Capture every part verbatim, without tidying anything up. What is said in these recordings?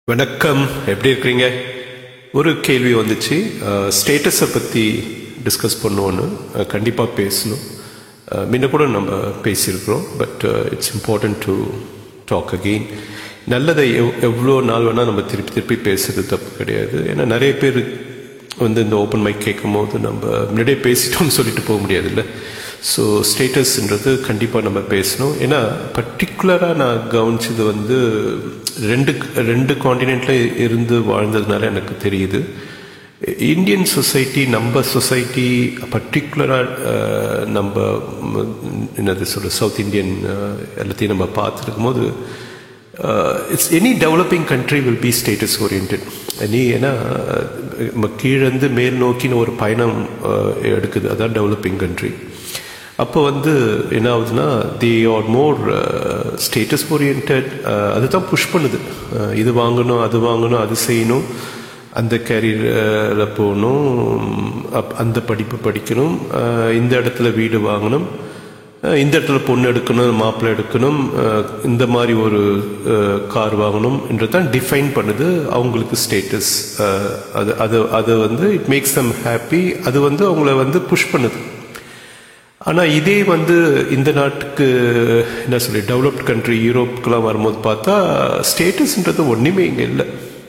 வணக்கம், எப்படி இருக்கிறீங்க? ஒரு கேள்வி வந்துச்சு, ஸ்டேட்டஸை பற்றி டிஸ்கஸ் பண்ணுவோன்னு. கண்டிப்பாக பேசணும். முன்ன கூட நம்ம பேசியிருக்கிறோம், but it's important to talk again. நல்லதை எவ் எவ்வளோ நாள் வேணால் நம்ம திருப்பி திருப்பி பேசுறது தப்பு கிடையாது. ஏன்னா நிறைய பேர் வந்து இந்த ஓப்பன் மைக் கேட்கும் போது நம்ம முன்னாடியே பேசிட்டோம்னு சொல்லிட்டு போக முடியாதுல்ல. ஸோ ஸ்டேட்டஸ்ன்றது கண்டிப்பாக நம்ம பேசணும். ஏன்னா பர்டிகுலராக நான் கவனிச்சது வந்து ரெண்டு ரெண்டு காண்டினென்ட்டில் இருந்து வாழ்ந்ததுனால எனக்கு தெரியுது. இந்தியன் சொசைட்டி, நம்ம சொசைட்டி பர்டிகுலராக நம்ம என்னது சொல்கிற சவுத் இந்தியன் எல்லாத்தையும் நம்ம பார்த்துருக்கும் போது it's any developing country will be status orient. நீ ஏன்னா கீழேருந்து மேல் நோக்கின்னு ஒரு பயணம் எடுக்குது, அதான் டெவலப்பிங் கண்ட்ரி. அப்போ வந்து என்ன ஆகுதுன்னா, they are more status orient. அதுதான் புஷ் பண்ணுது. இது வாங்கணும், அது வாங்கணும், அது செய்யணும், அந்த கேரியரில் போகணும், அப் அந்த படிப்பு படிக்கணும், இந்த இடத்துல வீடு வாங்கணும், இந்த இடத்துல பொண்ணு எடுக்கணும், மாப்பிள்ளை எடுக்கணும், இந்த மாதிரி ஒரு கார் வாங்கணும் என்றதான் டிஃபைன் பண்ணுது அவங்களுக்கு ஸ்டேட்டஸ். அது அது அது வந்து இட் மேக்ஸ் தம் ஹாப்பி. அது வந்து அவங்கள வந்து புஷ் பண்ணுது. ஆனால் இதே வந்து இந்த நாட்டுக்கு என்ன சொல்லி டெவலப்ட் கண்ட்ரி யூரோப்புக்கெல்லாம் வரும்போது பார்த்தா ஸ்டேட்டஸ்ன்றது ஒன்றுமே இங்கே இல்லை.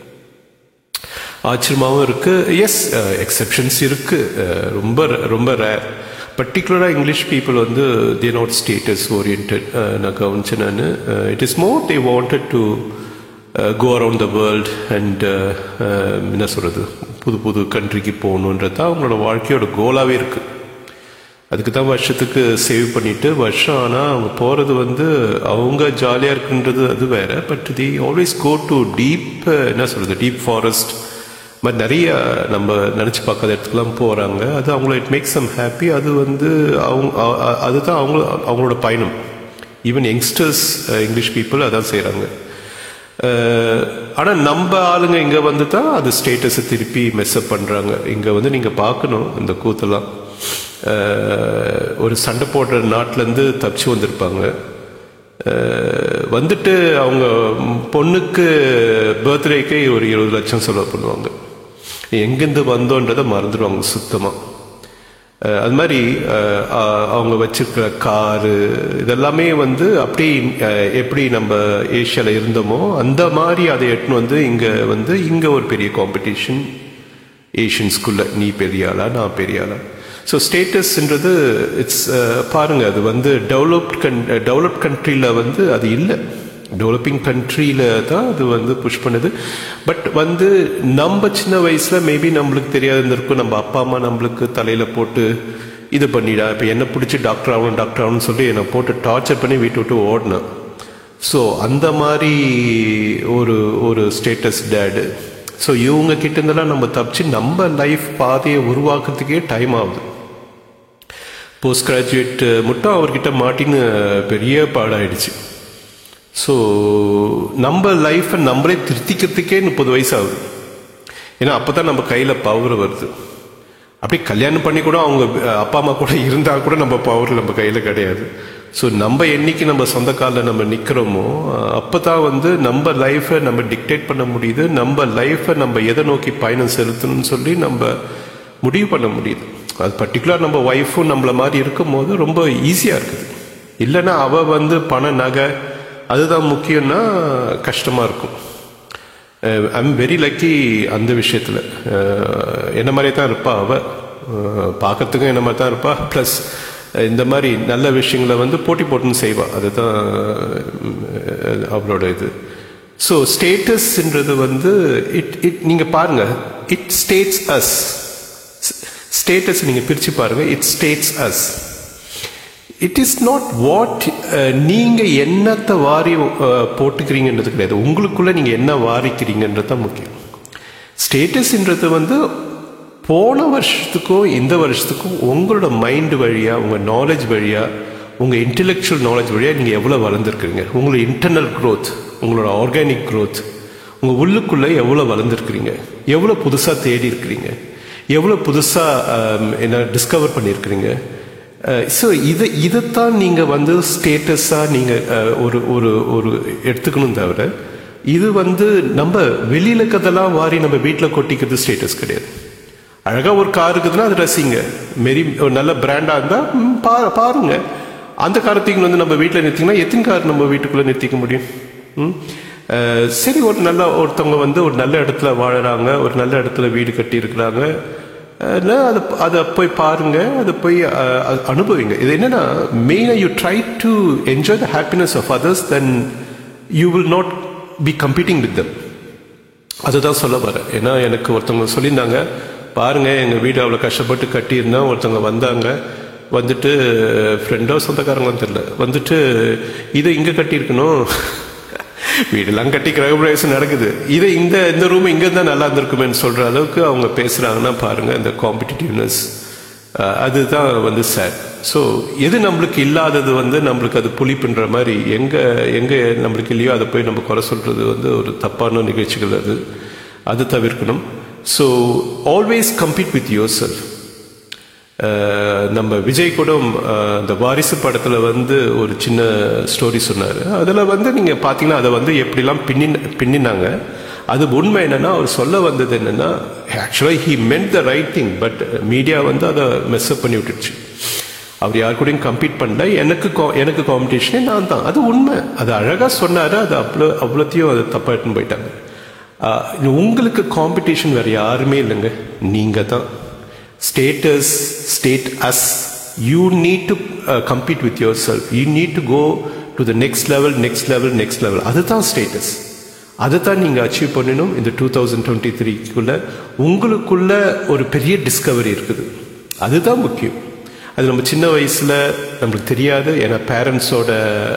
ஆச்சரியமாகவும் இருக்குது. எஸ், எக்ஸெப்ஷன்ஸ் இருக்குது, ரொம்ப ரொம்ப ரேர். பர்டிகுலராக இங்கிலீஷ் பீப்புள் வந்து தே நாட் ஸ்டேட்டஸ் ஓரியன்ட். நான் கவனிச்சேன் நான். It is more they wanted to go around the world and என்ன சொல்கிறது, புது புது கண்ட்ரிக்கு போகணுன்றது தான் அவங்களோட வாழ்க்கையோட கோலாகவே இருக்குது. அதுக்கு தான் வருஷத்துக்கு சேவ் பண்ணிவிட்டு வருஷம் ஆனால் அவங்க போகிறது வந்து அவங்க ஜாலியாக இருக்குன்றது அது வேறு. But they always go to deep என்ன சொல்கிறது டீப் ஃபாரஸ்ட் மாதிரி நிறைய நம்ம நினச்சி பார்க்காத இடத்துக்குலாம் போகிறாங்க. அது அவங்கள இட் மேக்ஸ் சம் ஹாப்பி. அது வந்து அவங்க அதுதான் அவங்க அவங்களோட பயணம். ஈவன் யங்ஸ்டர்ஸ் இங்கிலீஷ் பீப்புள் அதான் செய்கிறாங்க. ஆனால் நம்ம ஆளுங்க இங்கே வந்து தான் அது ஸ்டேட்டஸை திருப்பி மெஸ்அப் பண்ணுறாங்க. இங்கே வந்து நீங்கள் பார்க்கணும் இந்த கூத்தெல்லாம். ஒரு சண்டை போடுற நாட்டிலேருந்து தப்பிச்சு வந்திருப்பாங்க. வந்துட்டு அவங்க பொண்ணுக்கு பர்த்டேக்கே ஒரு இருபது லட்சம் செலவு பண்ணுவாங்க. எங்கேருந்து வந்தோன்றதை மறந்துடுவாங்க சுத்தமாக. அது மாதிரி அவங்க வச்சிருக்கிற காரு இதெல்லாமே வந்து அப்படி எப்படி நம்ம ஏஷியாவில் இருந்தோமோ அந்த மாதிரி அதை எட்டுன்னு வந்து இங்கே வந்து இங்கே ஒரு பெரிய காம்படிஷன் ஏஷியன்ஸ்குள்ள. நீ பெரிய ஆளா, நான் பெரிய ஆளா. ஸோ ஸ்டேட்டஸ்ன்றது இட்ஸ் பாருங்கள், அது வந்து டெவலப்ட் கன் டெவலப்ட் கண்ட்ரியில் வந்து அது இல்லை. டெவலப்பிங் கண்ட்ரியில் தான் அது வந்து புஷ் பண்ணுது. பட் வந்து நம்ம சின்ன வயசில் மேபி நம்மளுக்கு தெரியாது இருந்திருக்கும். நம்ம அப்பா அம்மா நம்மளுக்கு தலையில் போட்டு இது பண்ணிடா, இப்போ என்னை பிடிச்சி டாக்டர் ஆகணும் டாக்டர் ஆகணும்னு சொல்லி என்னை போட்டு டார்ச்சர் பண்ணி வீட்டை விட்டு ஓடினேன். ஸோ அந்த மாதிரி ஒரு ஒரு ஸ்டேட்டஸ் டேடு. ஸோ இவங்க கிட்ட இருந்தெல்லாம் நம்ம தப்பிச்சு நம்ம லைஃப் பாதையை உருவாக்குறதுக்கே டைம் ஆகுது. போஸ்ட் கிராஜுவேட் மட்டும் அவர்கிட்ட மாட்டின்னு பெரிய பாடாயிடுச்சு. ஸோ நம்ம லைஃப்பை நம்மளே திருத்திக்கிறதுக்கே முப்பது வயசு ஆகுது. ஏன்னா அப்போ தான் நம்ம கையில் பவர் வருது. அப்படி கல்யாணம் பண்ணி கூட அவங்க அப்பா அம்மா கூட இருந்தால் கூட நம்ம பவர் நம்ம கையில் கிடையாது. ஸோ நம்ம என்னைக்கு நம்ம சொந்த காலில் நம்ம நிற்கிறோமோ அப்போ தான் வந்து நம்ம லைஃப்பை நம்ம டிக்டேட் பண்ண முடியுது. நம்ம லைஃப்பை நம்ம எதை நோக்கி பயணம் செலுத்தணும்னு சொல்லி நம்ம முடிவு பண்ண முடியுது. அது பர்டிகுலர் நம்ம ஒய்ஃபும் நம்மள மாதிரி இருக்கும் போது ரொம்ப ஈஸியாக இருக்குது. இல்லைன்னா அவள் வந்து பண நகை அதுதான் முக்கியம்னா கஷ்டமாக இருக்கும். ஐ எம் வெரி லக்கி அந்த விஷயத்தில். என்ன மாதிரியே தான் இருப்பா அவள், பார்க்கறதுக்கும் என்ன மாதிரி தான் இருப்பா. ப்ளஸ் இந்த மாதிரி நல்ல விஷயங்களை வந்து போட்டி போட்டுன்னு செய்வாள். அதுதான் அவளோட இது. ஸோ ஸ்டேட்டஸ்ன்றது வந்து இட் இட் நீங்கள் பாருங்கள், இட் ஸ்டேட்ஸ் அஸ். ஸ்டேட்டஸ் நீங்கள் பிரித்து பாருங்கள், it states us. It is not what நீங்கள் என்னத்தை வாரி போட்டுக்கிறீங்கன்றது கிடையாது. உங்களுக்குள்ளே நீங்கள் என்ன வாரிக்கிறீங்கன்றது தான் முக்கியம். ஸ்டேட்டஸ்ன்றது வந்து போன வருஷத்துக்கும் இந்த வருஷத்துக்கும் உங்களோட மைண்டு வழியாக, உங்கள் நாலேஜ் வழியாக, உங்கள் இன்டெலெக்சுவல் நாலேஜ் வழியாக நீங்கள் எவ்வளோ வளர்ந்துருக்குறீங்க, உங்களோட இன்டர்னல் க்ரோத், உங்களோட ஆர்கானிக் க்ரோத், உங்கள் உள்ளுக்குள்ளே எவ்வளோ வளர்ந்துருக்குறீங்க, எவ்வளோ புதுசாக தேடி இருக்கிறீங்க, எவ்வளோ புதுசாக என்ன டிஸ்கவர் பண்ணியிருக்கிறீங்க. ஸோ இதை இதைத்தான் நீங்கள் வந்து ஸ்டேட்டஸாக நீங்கள் ஒரு ஒரு ஒரு எடுத்துக்கணும். தவிர இது வந்து நம்ம வெளியில இருக்கிறதெல்லாம் வாரி நம்ம வீட்டில் கொட்டிக்கிறது ஸ்டேட்டஸ் கிடையாது. அழகா ஒரு கார் இருக்குதுன்னா அது ரசிங்க. மெரி ஒரு நல்ல பிராண்டா இருந்தா பா பாருங்க. அந்த காரத்தையும் வந்து நம்ம வீட்டில் நிறுத்திங்கன்னா எத்தனை கார் நம்ம வீட்டுக்குள்ள நிறுத்திக்க முடியும்? ம் சரி, ஒரு நல்ல ஒருத்தவங்க வந்து ஒரு நல்ல இடத்துல வாழறாங்க, ஒரு நல்ல இடத்துல வீடு கட்டி இருக்கிறாங்க, அதை அதை போய் பாருங்க, அதை போய் அனுபவிங்க. இது என்னன்னா மெயினாக you try to enjoy the happiness of others, then you will not be competing with them. அதுதான் சொல்ல வரேன். ஏன்னா எனக்கு ஒருத்தவங்க சொல்லியிருந்தாங்க, பாருங்க எங்கள் வீடு அவ்வளோ கஷ்டப்பட்டு கட்டியிருந்தா, ஒருத்தவங்க வந்தாங்க, வந்துட்டு ஃப்ரெண்டோ சொந்தக்காரங்களும் தெரியல, வந்துட்டு இதை இங்கே கட்டியிருக்கணும், வீடெல்லாம் கட்டி கிரகப்பிரவேசம் நடக்குது, இதை இந்த இந்த ரூம் இங்கே தான் நல்லா இருந்திருக்குமேன்னு சொல்கிற அளவுக்கு அவங்க பேசுகிறாங்கன்னா பாருங்கள், இந்த காம்படிட்டிவ்னஸ் அதுதான் வந்து சேட். ஸோ எது நம்மளுக்கு இல்லாதது வந்து நம்மளுக்கு அது புளிப்புன்ற மாதிரி எங்கே எங்கே நம்மளுக்கு இல்லையோ அதை போய் நம்ம குறை சொல்கிறது வந்து ஒரு தப்பான நிகழ்ச்சிகள். அது அது தவிர்க்கணும். So always compete with yourself. நம்ம விஜய் கூட இந்த வாரிசு படத்தில் வந்து ஒரு சின்ன ஸ்டோரி சொன்னார். அதில் வந்து நீங்கள் பார்த்தீங்கன்னா அதை வந்து எப்படிலாம் பின்னி பின்னினாங்க. அது உண்மை என்னென்னா, அவர் சொல்ல வந்தது என்னென்னா, ஆக்சுவலாக he meant the right thing, but media வந்து அதை மெஸ்அப் பண்ணி விட்டுருச்சு. அவர் யார் கூடயும் கம்பீட் பண்ணல, எனக்கு எனக்கு காம்படிஷனே நான் தான். அது உண்மை, அது அழகாக சொன்னார். அது அவ்வளோ அவ்வளோத்தையும் அதை தப்பாக எடுத்துன்னு போயிட்டாங்க. உங்களுக்கு காம்படிஷன் வேறு யாருமே இல்லைங்க, நீங்கள் தான். Status, state us. You need to uh, compete with yourself. You need to go to the next level, next level, next level. அதுதான் ஸ்டேட்டஸ். அதுதான் நீங்கள் அச்சீவ் பண்ணணும். இந்த டூ தௌசண்ட் டுவெண்ட்டி த்ரீக்குள்ள உங்களுக்குள்ள ஒரு பெரிய டிஸ்கவரி இருக்குது. அதுதான் முக்கியம். அது நம்ம சின்ன வயசில் நம்மளுக்கு தெரியாது. ஏன்னா பேரண்ட்ஸோட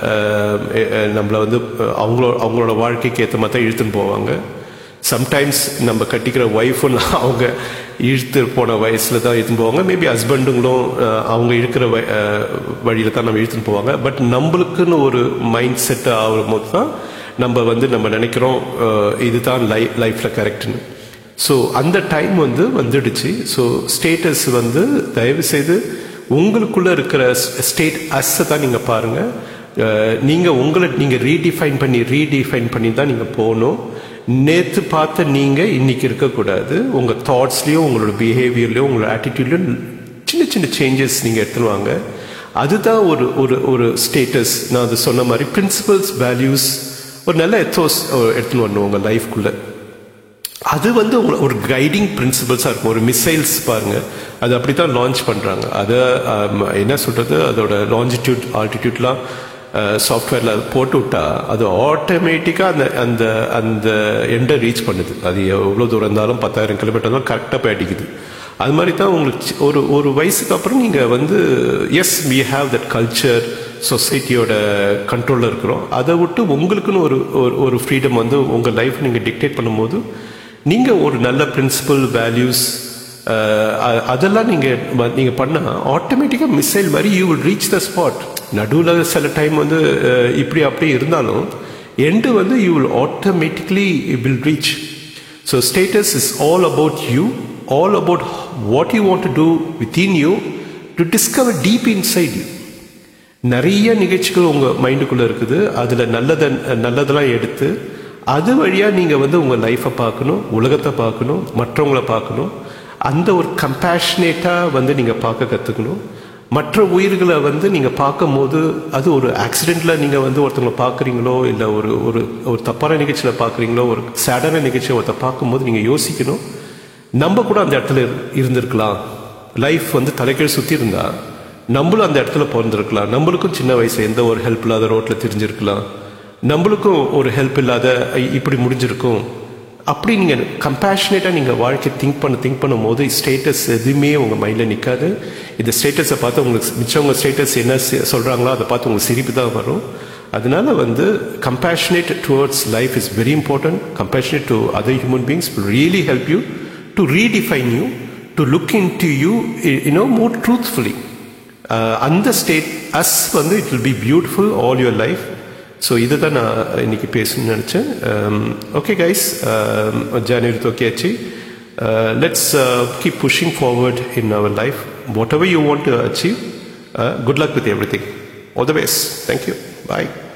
நம்மளை வந்து அவங்களோட அவங்களோட வாழ்க்கைக்கு ஏற்ற மாதிரி தான் இழுத்துன்னு போவாங்க. சம்டைம்ஸ் நம்ம கட்டிக்கிற ஒய்ஃபும் அவங்க இழுத்து போன வயசில் தான் இழுத்துன்னு போவாங்க. மேபி ஹஸ்பண்டுங்களும் அவங்க இருக்கிற வழியில் தான் நம்ம இழுத்துன்னு போவாங்க. பட் நம்மளுக்குன்னு ஒரு மைண்ட் செட் ஆகும் போது தான் நம்ம வந்து நம்ம நினைக்கிறோம் இதுதான் லை லைஃப்பில் கரெக்டுன்னு. ஸோ அந்த டைம் வந்து வந்துடுச்சு. ஸோ ஸ்டேட்டஸ் வந்து தயவுசெய்து உங்களுக்குள்ளே இருக்கிற ஸ்டேட் அஸ்ஸை தான் நீங்கள் பாருங்கள். நீங்கள் உங்களை நீங்கள் ரீடிஃபைன் பண்ணி ரீடிஃபைன் பண்ணி தான் நீங்கள் போகணும். நேற்று பார்த்த நீங்கள் இன்னைக்கு இருக்கக்கூடாது. உங்கள் தாட்ஸ்லேயும் உங்களோட பிஹேவியர்லையும் உங்களோட ஆட்டிடியூட்லையும் சின்ன சின்ன சேஞ்சஸ் நீங்கள் எடுத்துன்னு வாங்க. அதுதான் ஒரு ஒரு ஒரு ஸ்டேட்டஸ். நான் அது சொன்ன மாதிரி பிரின்சிபல்ஸ், வேல்யூஸ், ஒரு நல்ல எத்தோஸ் எடுத்துன்னு வரணும் உங்கள் லைஃப்குள்ளே. அது வந்து உங்களை ஒரு கைடிங் பிரின்சிபல்ஸாக இருக்கும். ஒரு மிசைல்ஸ் பாருங்கள், அது அப்படி தான் லான்ச் பண்ணுறாங்க. அதை என்ன சொல்கிறது, அதோட லாஞ்சிடியூட் ஆல்டிடியூட்லாம் சாஃப்ட்வேரில் போட்டு விட்டா அது ஆட்டோமேட்டிக்காக அந்த அந்த அந்த எண்டை ரீச் பண்ணுது. அது எவ்வளோ தூரம் இருந்தாலும் பத்தாயிரம் கிலோமீட்டர் தான் கரெக்டாக போய் அடிக்குது. அது மாதிரி தான் உங்களுக்கு ஒரு ஒரு வயசுக்கு அப்புறம் நீங்கள் வந்து yes we have that culture, சொசைட்டியோட கண்ட்ரோலில் இருக்கிறோம். அதை விட்டு உங்களுக்குன்னு ஒரு ஒரு ஃப்ரீடம் வந்து உங்கள் லைஃப் நீங்கள் டிக்டேட் பண்ணும்போது நீங்கள் ஒரு நல்ல பிரின்சிபல், வேல்யூஸ் அதெல்லாம் நீங்கள் நீங்கள் பண்ணால் ஆட்டோமேட்டிக்காக மிசைல் மாதிரி you will reach the spot. நடுவில் சில டைம் வந்து இப்படி அப்படியே இருந்தாலும் எண்டு வந்து you will automatically will reach. So status is all about you, all about what you want to do within you to discover deep inside you. நிறைய நிகழ்ச்சிகள் உங்கள் மைண்டுக்குள்ளே இருக்குது. அதில் நல்லதை நல்லதெல்லாம் எடுத்து அது வழியாக நீங்கள் வந்து உங்கள் லைஃப்பை பார்க்கணும், உலகத்தை பார்க்கணும், மற்றவங்களை பார்க்கணும். அந்த ஒரு கம்பேஷனேட்டாக வந்து நீங்கள் பார்க்க கற்றுக்கணும். மற்ற உயிர்களை வந்து நீங்கள் பார்க்கும் போது அது ஒரு ஆக்சிடெண்ட்டில் நீங்கள் வந்து ஒருத்தவங்களை பார்க்குறீங்களோ, இல்லை ஒரு ஒரு ஒரு தப்பான நிகழ்ச்சியில் பார்க்குறீங்களோ, ஒரு சேடான நிகழ்ச்சியை ஒருத்தர் பார்க்கும்போது நீங்கள் யோசிக்கணும், நம்ம கூட அந்த இடத்துல இருந்திருக்கலாம். லைஃப் வந்து தலைக்கீழ் சுற்றி இருந்தால் நம்மளும் அந்த இடத்துல பிறந்திருக்கலாம். நம்மளுக்கும் சின்ன வயசு எந்த ஒரு ஹெல்ப் இல்லாத ரோட்டில் தெரிஞ்சிருக்கலாம். நம்மளுக்கும் ஒரு ஹெல்ப் இல்லாத இப்படி முடிஞ்சிருக்கும். அப்படி நீங்கள் கம்பேஷனேட்டாக நீங்கள் வாழ்க்கையை திங்க் பண்ண திங்க் பண்ணும் போது ஸ்டேட்டஸ் எதுவுமே உங்கள் மைண்டில் நிற்காது. இந்த ஸ்டேட்டஸை பார்த்து உங்களுக்கு மிச்சவங்க ஸ்டேட்டஸ் என்ன சொல்கிறாங்களோ அதை பார்த்து உங்களுக்கு சிரிப்பு தான் வரும். அதனால வந்து compassionate towards life is very important. Compassionate to other human beings will really help you to redefine you, to look into you you know more truthfully. அந்த ஸ்டேட் அஸ் வந்து it will be beautiful all your life. So இதை தான் நான் இன்னைக்கு பேசணும்னு நினச்சேன். Okay guys, ஜனவரி தோக்கியாச்சு. Let's keep pushing forward in our life. Whatever you want to achieve, good luck with every thing. All the best. Thank you. Bye.